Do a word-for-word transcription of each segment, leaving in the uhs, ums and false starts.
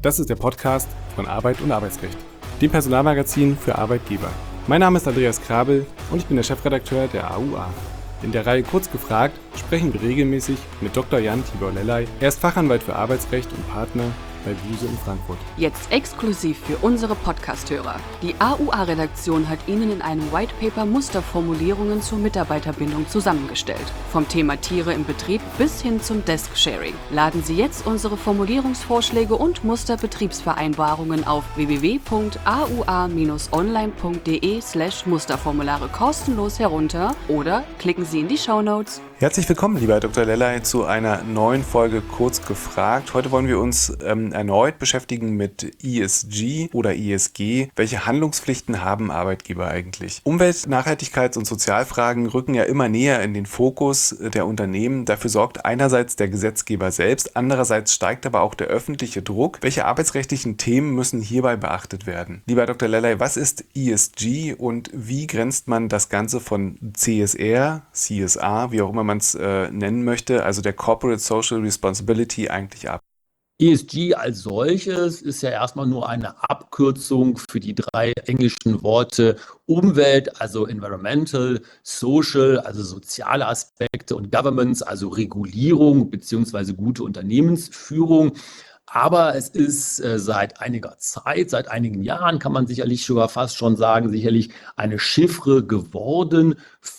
Das ist der Podcast von Arbeit und Arbeitsrecht, dem Personalmagazin für Arbeitgeber. Mein Name ist Andreas Krabel und ich bin der Chefredakteur der A U A. In der Reihe Kurz gefragt sprechen wir regelmäßig mit Doktor Jan Tibor Lellay. Er ist Fachanwalt für Arbeitsrecht und Partner bei Buse in Frankfurt. Jetzt exklusiv für unsere Podcast-Hörer. Die A U A-Redaktion hat Ihnen in einem Whitepaper Musterformulierungen zur Mitarbeiterbindung zusammengestellt. Vom Thema Tiere im Betrieb bis hin zum Desk-Sharing. Laden Sie jetzt unsere Formulierungsvorschläge und Musterbetriebsvereinbarungen auf w w w punkt a u a bindestrich online punkt d e slash Musterformulare kostenlos herunter oder klicken Sie in die Shownotes. Herzlich willkommen, lieber Herr Doktor Lellay, zu einer neuen Folge Kurz gefragt. Heute wollen wir uns ähm, erneut beschäftigen mit E S G oder E S G. Welche Handlungspflichten haben Arbeitgeber eigentlich? Umwelt-, Nachhaltigkeits- und Sozialfragen rücken ja immer näher in den Fokus der Unternehmen. Dafür sorgt einerseits der Gesetzgeber selbst, andererseits steigt aber auch der öffentliche Druck. Welche arbeitsrechtlichen Themen müssen hierbei beachtet werden? Lieber Herr Doktor Lellay, was ist E S G und wie grenzt man das Ganze von C S R, C S R, wie auch immer man es äh, nennen möchte, also der Corporate Social Responsibility, eigentlich ab? E S G als solches ist ja erstmal nur eine Abkürzung für die drei englischen Worte Umwelt, also Environmental, Social, also soziale Aspekte und Governance, also Regulierung bzw. gute Unternehmensführung. Aber es ist äh, seit einiger Zeit, seit einigen Jahren kann man sicherlich sogar fast schon sagen, sicherlich eine Chiffre geworden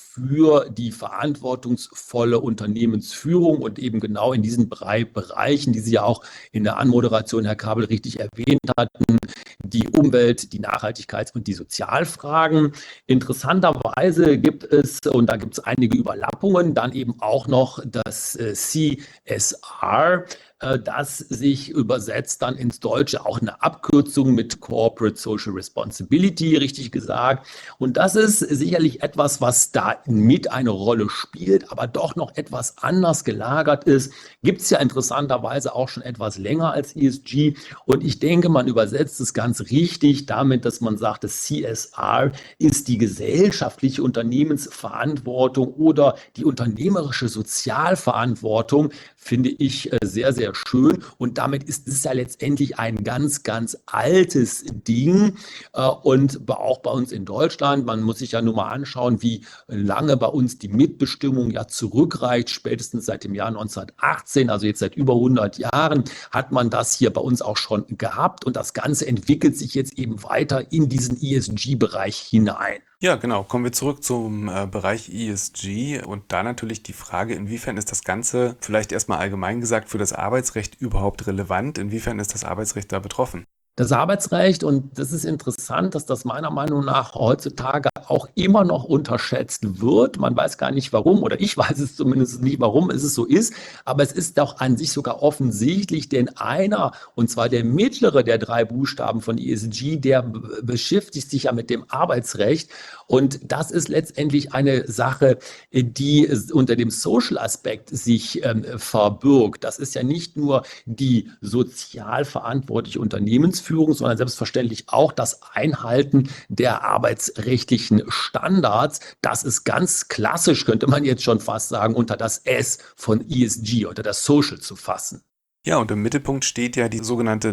für die verantwortungsvolle Unternehmensführung und eben genau in diesen drei Bereichen, die Sie ja auch in der Anmoderation, Herr Kabel, richtig erwähnt hatten, die Umwelt, die Nachhaltigkeits- und die Sozialfragen. Interessanterweise gibt es, und da gibt es einige Überlappungen, dann eben auch noch das äh, C S R, äh, das sich übersetzt dann ins Deutsche auch eine Abkürzung mit Corporate Social Responsibility, richtig gesagt. Und das ist sicherlich etwas, was da mit eine Rolle spielt, aber doch noch etwas anders gelagert ist. Gibt es ja interessanterweise auch schon etwas länger als E S G. Und ich denke, man übersetzt es ganz richtig damit, dass man sagt, das C S R ist die gesellschaftliche Unternehmensverantwortung oder die unternehmerische Sozialverantwortung, finde ich äh, sehr, sehr schön. Und damit ist es ja letztendlich ein ganz, ganz altes Ding. Äh, und auch bei uns in Deutschland, man muss sich ja nur mal anschauen, wie lange bei uns die Mitbestimmung ja zurückreicht. Spätestens seit dem Jahr neunzehnhundertachtzehn, also jetzt seit über hundert Jahren, hat man das hier bei uns auch schon gehabt. Und das Ganze entwickelt sich jetzt eben weiter in diesen E S G-Bereich hinein. Ja, genau. Kommen wir zurück zum äh, Bereich E S G und da natürlich die Frage, inwiefern ist das Ganze, vielleicht erstmal allgemein gesagt, für das Arbeitsrecht überhaupt relevant? Inwiefern ist das Arbeitsrecht da betroffen? Das Arbeitsrecht, und das ist interessant, dass das meiner Meinung nach heutzutage auch immer noch unterschätzt wird. Man weiß gar nicht warum, oder ich weiß es zumindest nicht, warum es so ist, aber es ist doch an sich sogar offensichtlich, denn einer, und zwar der mittlere der drei Buchstaben von E S G, der b- beschäftigt sich ja mit dem Arbeitsrecht, und das ist letztendlich eine Sache, die unter dem Social-Aspekt sich ähm, verbirgt. Das ist ja nicht nur die sozial verantwortliche Unternehmensführung, sondern selbstverständlich auch das Einhalten der arbeitsrechtlichen Standards. Das ist ganz klassisch, könnte man jetzt schon fast sagen, unter das S von E S G, unter das Social zu fassen. Ja, und im Mittelpunkt steht ja die sogenannte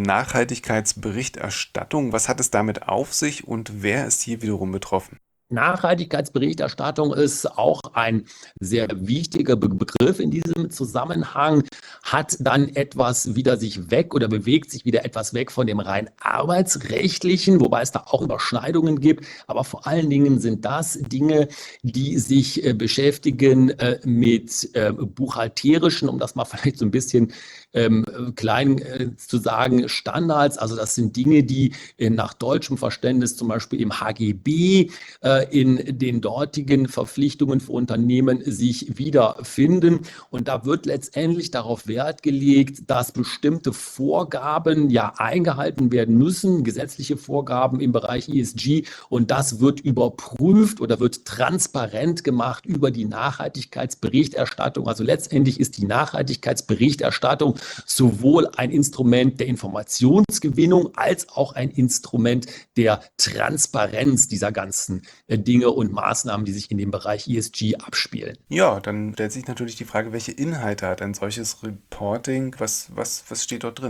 Nachhaltigkeitsberichterstattung. Was hat es damit auf sich und wer ist hier wiederum betroffen? Nachhaltigkeitsberichterstattung ist auch ein sehr wichtiger Be- Begriff in diesem Zusammenhang, hat dann etwas wieder sich weg oder bewegt sich wieder etwas weg von dem rein arbeitsrechtlichen, wobei es da auch Überschneidungen gibt. Aber vor allen Dingen sind das Dinge, die sich äh, beschäftigen äh, mit äh, buchhalterischen, um das mal vielleicht so ein bisschen ähm, klein äh, zu sagen, Standards. Also das sind Dinge, die äh, nach deutschem Verständnis zum Beispiel im H G B äh, in den dortigen Verpflichtungen für Unternehmen sich wiederfinden. Und da wird letztendlich darauf Wert gelegt, dass bestimmte Vorgaben ja eingehalten werden müssen, gesetzliche Vorgaben im Bereich E S G. Und das wird überprüft oder wird transparent gemacht über die Nachhaltigkeitsberichterstattung. Also letztendlich ist die Nachhaltigkeitsberichterstattung sowohl ein Instrument der Informationsgewinnung als auch ein Instrument der Transparenz dieser ganzen Dinge und Maßnahmen, die sich in dem Bereich E S G abspielen. Ja, dann stellt sich natürlich die Frage, welche Inhalte hat ein solches Reporting? Was, was, was steht dort drin?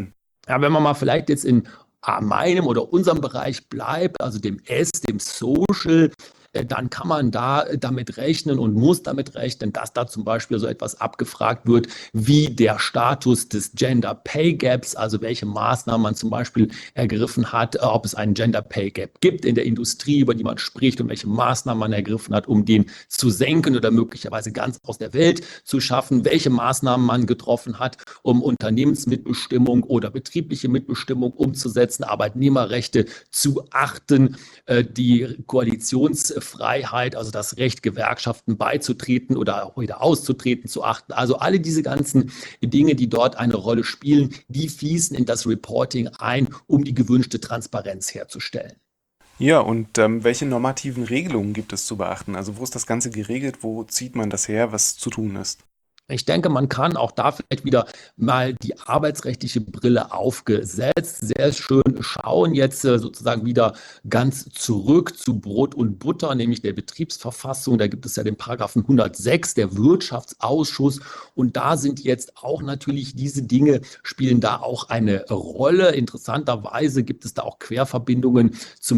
Ja, wenn man mal vielleicht jetzt in äh, meinem oder unserem Bereich bleibt, also dem S, dem Social, äh, dann kann man da äh, damit rechnen und muss damit rechnen, dass da zum Beispiel so etwas abgefragt wird, wie der Status des Gender Pay Gaps, also welche Maßnahmen man zum Beispiel ergriffen hat, äh, ob es einen Gender Pay Gap gibt in der Industrie, über die man spricht und welche Maßnahmen man ergriffen hat, um den zu senken oder möglicherweise ganz aus der Welt zu schaffen, welche Maßnahmen man getroffen hat, um Unternehmensmitbestimmung oder betriebliche Mitbestimmung umzusetzen, Arbeitnehmerrechte zu achten, äh, die Koalitionsfreiheit, also das Recht, Gewerkschaften beizutreten oder auch wieder auszutreten, zu achten. Also alle diese ganzen Dinge, die dort eine Rolle spielen, die fließen in das Reporting ein, um die gewünschte Transparenz herzustellen. Ja, und ähm, welche normativen Regelungen gibt es zu beachten? Also wo ist das Ganze geregelt? Wo zieht man das her, was zu tun ist? Ich denke, man kann auch da vielleicht wieder mal die arbeitsrechtliche Brille aufgesetzt, sehr schön schauen, jetzt äh, sozusagen wieder ganz zurück zu Brot und Butter, nämlich der Betriebsverfassung. Da gibt es ja den Paragraphen hundertsechs, der Wirtschaftsausschuss. Und da sind jetzt auch natürlich diese Dinge, spielen da auch eine Rolle. Interessanterweise gibt es da auch Querverbindungen zum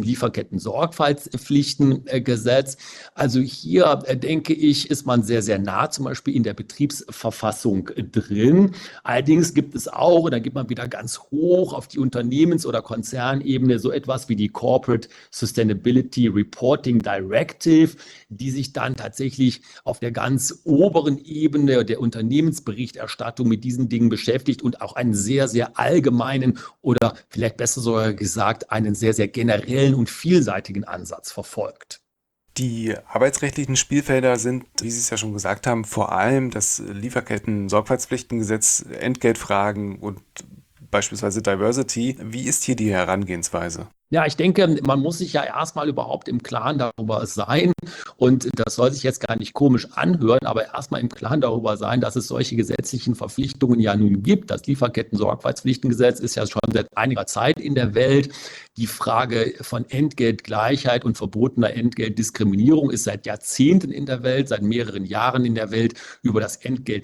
Lieferketten-Sorgfaltspflichtengesetz. Also hier, äh, denke ich, ist man sehr, sehr nah, zum Beispiel in der Betriebsverfassung drin. Allerdings gibt es auch, und da geht man wieder ganz hoch auf die Unternehmens- oder Konzernebene, so etwas wie die Corporate Sustainability Reporting Directive, die sich dann tatsächlich auf der ganz oberen Ebene der Unternehmensberichterstattung mit diesen Dingen beschäftigt und auch einen sehr, sehr allgemeinen oder vielleicht besser sogar gesagt, einen sehr, sehr generellen und vielseitigen Ansatz verfolgt. Die arbeitsrechtlichen Spielfelder sind, wie Sie es ja schon gesagt haben, vor allem das Lieferketten-Sorgfaltspflichtengesetz, Entgeltfragen und beispielsweise Diversity. Wie ist hier die Herangehensweise? Ja, ich denke, man muss sich ja erstmal überhaupt im Klaren darüber sein, und das soll sich jetzt gar nicht komisch anhören, aber erstmal im Klaren darüber sein, dass es solche gesetzlichen Verpflichtungen ja nun gibt. Das Lieferketten-Sorgfaltspflichtengesetz ist ja schon seit einiger Zeit in der Welt. Die Frage von Entgeltgleichheit und verbotener Entgeltdiskriminierung ist seit Jahrzehnten in der Welt, seit mehreren Jahren in der Welt über das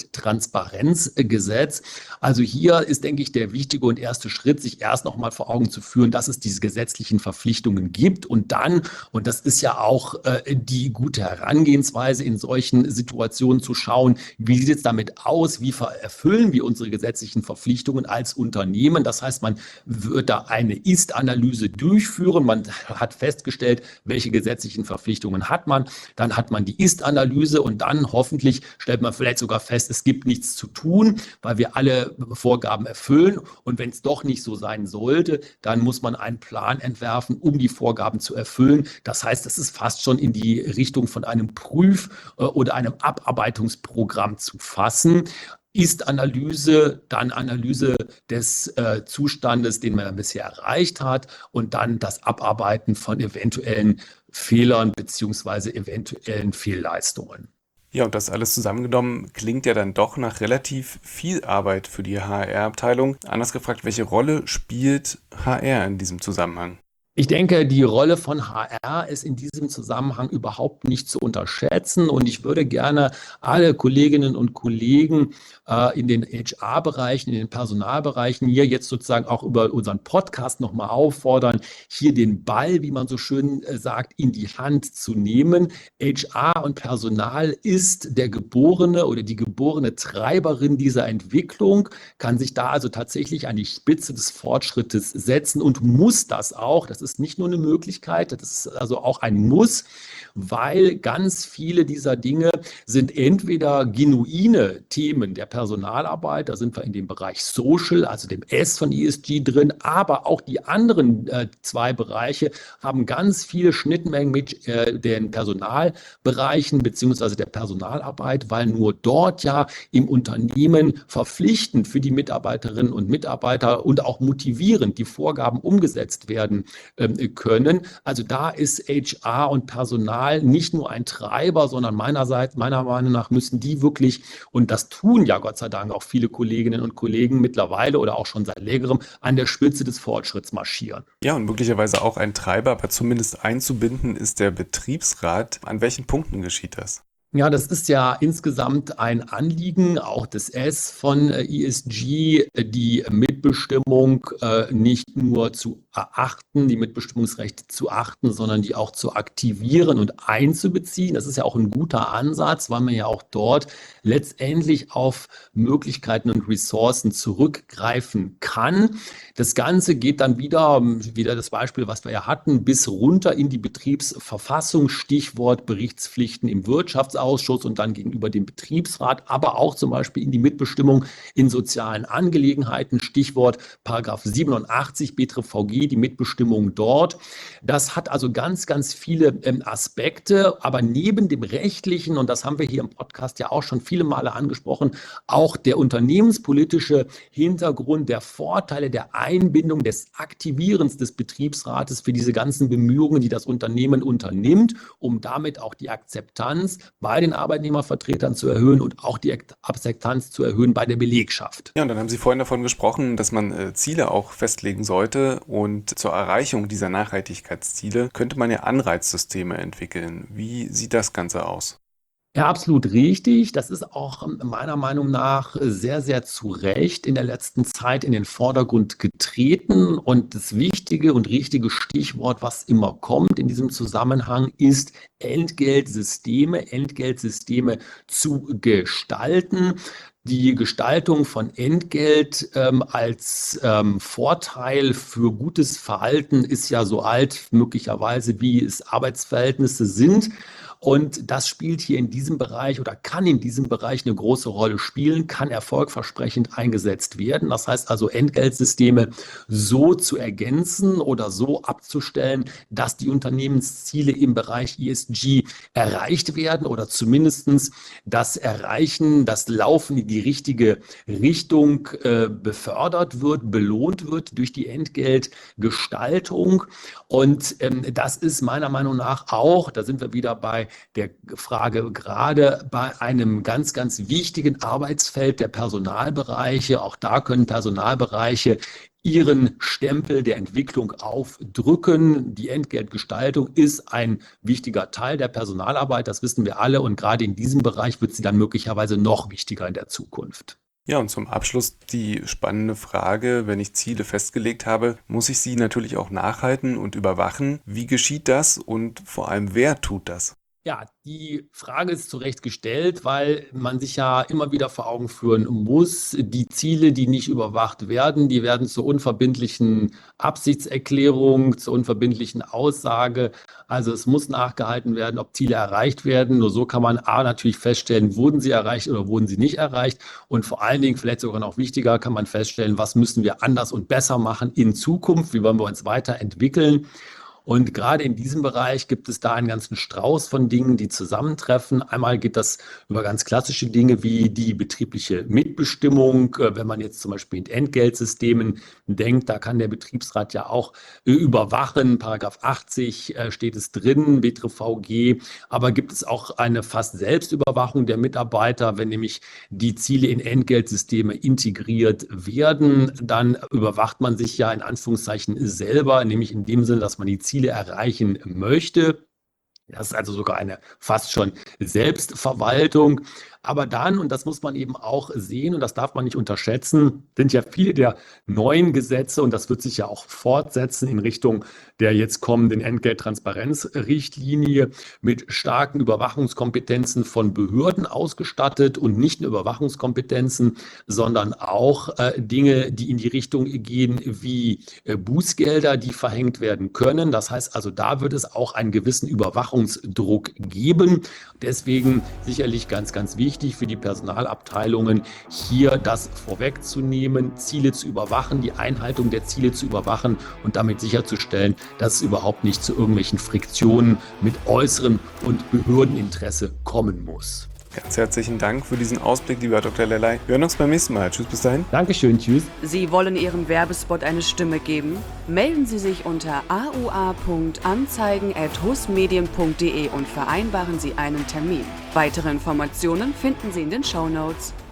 Entgelttransparenzgesetz. Also hier ist, denke ich, der wichtige und erste Schritt, sich erst noch mal vor Augen zu führen, dass es diese gesetzlichen Verpflichtungen gibt und dann, und das ist ja auch äh, die gute Herangehensweise in solchen Situationen, zu schauen, wie sieht es damit aus, wie erfüllen wir unsere gesetzlichen Verpflichtungen als Unternehmen. Das heißt, man wird da eine Ist-Analyse durchführen, man hat festgestellt, welche gesetzlichen Verpflichtungen hat man, dann hat man die Ist-Analyse und dann hoffentlich stellt man vielleicht sogar fest, es gibt nichts zu tun, weil wir alle Vorgaben erfüllen, und wenn es doch nicht so sein sollte, dann muss man einen Plan entwerfen, um die Vorgaben zu erfüllen. Das heißt, es ist fast schon in die Richtung von einem Prüf- oder einem Abarbeitungsprogramm zu fassen. Ist-Analyse, dann Analyse des äh, Zustandes, den man bisher erreicht hat, und dann das Abarbeiten von eventuellen Fehlern beziehungsweise eventuellen Fehlleistungen. Ja, und das alles zusammengenommen klingt ja dann doch nach relativ viel Arbeit für die H R-Abteilung. Anders gefragt, welche Rolle spielt H R in diesem Zusammenhang? Ich denke, die Rolle von H R ist in diesem Zusammenhang überhaupt nicht zu unterschätzen, und ich würde gerne alle Kolleginnen und Kollegen äh, in den H R-Bereichen, in den Personalbereichen hier jetzt sozusagen auch über unseren Podcast nochmal auffordern, hier den Ball, wie man so schön äh, sagt, in die Hand zu nehmen. H R und Personal ist der geborene oder die geborene Treiberin dieser Entwicklung, kann sich da also tatsächlich an die Spitze des Fortschrittes setzen und muss das auch. Das ist nicht nur eine Möglichkeit, das ist also auch ein Muss, weil ganz viele dieser Dinge sind entweder genuine Themen der Personalarbeit, da sind wir in dem Bereich Social, also dem S von E S G drin, aber auch die anderen äh, zwei Bereiche haben ganz viele Schnittmengen mit äh, den Personalbereichen beziehungsweise der Personalarbeit, weil nur dort ja im Unternehmen verpflichtend für die Mitarbeiterinnen und Mitarbeiter und auch motivierend die Vorgaben umgesetzt werden können. Also da ist H R und Personal nicht nur ein Treiber, sondern meinerseits, meiner Meinung nach müssen die wirklich, und das tun ja Gott sei Dank auch viele Kolleginnen und Kollegen mittlerweile oder auch schon seit längerem, an der Spitze des Fortschritts marschieren. Ja, und möglicherweise auch ein Treiber, aber zumindest einzubinden ist der Betriebsrat. An welchen Punkten geschieht das? Ja, das ist ja insgesamt ein Anliegen, auch des S von äh, E S G, äh, die Mitbestimmung äh, nicht nur zu erachten, die Mitbestimmungsrechte zu achten, sondern die auch zu aktivieren und einzubeziehen. Das ist ja auch ein guter Ansatz, weil man ja auch dort letztendlich auf Möglichkeiten und Ressourcen zurückgreifen kann. Das Ganze geht dann wieder, ähm, wieder das Beispiel, was wir ja hatten, bis runter in die Betriebsverfassung, Stichwort Berichtspflichten im Wirtschaftsausschuss und dann gegenüber dem Betriebsrat, aber auch zum Beispiel in die Mitbestimmung in sozialen Angelegenheiten, Stichwort Paragraph siebenundachtzig B T R V G, die Mitbestimmung dort. Das hat also ganz, ganz viele ähm, Aspekte, aber neben dem rechtlichen, und das haben wir hier im Podcast ja auch schon viele Male angesprochen, auch der unternehmenspolitische Hintergrund, der Vorteile der Einbindung, des Aktivierens des Betriebsrates für diese ganzen Bemühungen, die das Unternehmen unternimmt, um damit auch die Akzeptanz bei den Arbeitnehmervertretern zu erhöhen und auch die Akzeptanz zu erhöhen bei der Belegschaft. Ja, und dann haben Sie vorhin davon gesprochen, dass man äh, Ziele auch festlegen sollte, und zur Erreichung dieser Nachhaltigkeitsziele könnte man ja Anreizsysteme entwickeln. Wie sieht das Ganze aus? Ja, absolut richtig. Das ist auch ähm, meiner Meinung nach sehr, sehr zu Recht in der letzten Zeit in den Vordergrund getreten. Und das wichtige und richtige Stichwort, was immer kommt in diesem Zusammenhang, ist Entgeltsysteme, Entgeltsysteme zu gestalten. Die Gestaltung von Entgelt ähm, als ähm, Vorteil für gutes Verhalten ist ja so alt möglicherweise, wie es Arbeitsverhältnisse sind. Und das spielt hier in diesem Bereich oder kann in diesem Bereich eine große Rolle spielen, kann erfolgversprechend eingesetzt werden. Das heißt also, Entgeltsysteme so zu ergänzen oder so abzustellen, dass die Unternehmensziele im Bereich E S G erreicht werden oder zumindestens das Erreichen, das Laufen in die richtige Richtung äh, befördert wird, belohnt wird durch die Entgeltgestaltung. Und ähm, das ist meiner Meinung nach auch, da sind wir wieder bei der Frage, gerade bei einem ganz, ganz wichtigen Arbeitsfeld der Personalbereiche. Auch da können Personalbereiche ihren Stempel der Entwicklung aufdrücken. Die Entgeltgestaltung ist ein wichtiger Teil der Personalarbeit, das wissen wir alle. Und gerade in diesem Bereich wird sie dann möglicherweise noch wichtiger in der Zukunft. Ja, und zum Abschluss die spannende Frage: Wenn ich Ziele festgelegt habe, muss ich sie natürlich auch nachhalten und überwachen. Wie geschieht das und vor allem, wer tut das? Ja, die Frage ist zu Recht gestellt, weil man sich ja immer wieder vor Augen führen muss, die Ziele, die nicht überwacht werden, die werden zur unverbindlichen Absichtserklärung, zur unverbindlichen Aussage. Also es muss nachgehalten werden, ob Ziele erreicht werden. Nur so kann man A natürlich feststellen, wurden sie erreicht oder wurden sie nicht erreicht. Und vor allen Dingen, vielleicht sogar noch wichtiger, kann man feststellen, was müssen wir anders und besser machen in Zukunft, wie wollen wir uns weiterentwickeln. Und gerade in diesem Bereich gibt es da einen ganzen Strauß von Dingen, die zusammentreffen. Einmal geht das über ganz klassische Dinge wie die betriebliche Mitbestimmung. Wenn man jetzt zum Beispiel in Entgeltsystemen denkt, da kann der Betriebsrat ja auch überwachen. Paragraph achtzig steht es drin, B T R V G. Aber gibt es auch eine fast Selbstüberwachung der Mitarbeiter, wenn nämlich die Ziele in Entgeltsysteme integriert werden, dann überwacht man sich ja in Anführungszeichen selber, nämlich in dem Sinne, dass man die Ziele erreichen möchte. Das ist also sogar eine fast schon Selbstverwaltung. Aber dann, und das muss man eben auch sehen und das darf man nicht unterschätzen, sind ja viele der neuen Gesetze, und das wird sich ja auch fortsetzen in Richtung der jetzt kommenden Entgelttransparenzrichtlinie, mit starken Überwachungskompetenzen von Behörden ausgestattet, und nicht nur Überwachungskompetenzen, sondern auch äh, Dinge, die in die Richtung gehen wie äh, Bußgelder, die verhängt werden können. Das heißt also, da wird es auch einen gewissen Überwachungsdruck geben. Deswegen sicherlich ganz, ganz wichtig für die Personalabteilungen, hier das vorwegzunehmen, Ziele zu überwachen, die Einhaltung der Ziele zu überwachen und damit sicherzustellen, dass es überhaupt nicht zu irgendwelchen Friktionen mit äußerem und Behördeninteresse kommen muss. Ganz herzlichen Dank für diesen Ausblick, lieber Doktor Lellay. Wir hören uns beim nächsten Mal. Tschüss, bis dahin. Dankeschön, tschüss. Sie wollen Ihrem Werbespot eine Stimme geben? Melden Sie sich unter a u a punkt anzeigen at husmedien punkt de und vereinbaren Sie einen Termin. Weitere Informationen finden Sie in den Shownotes.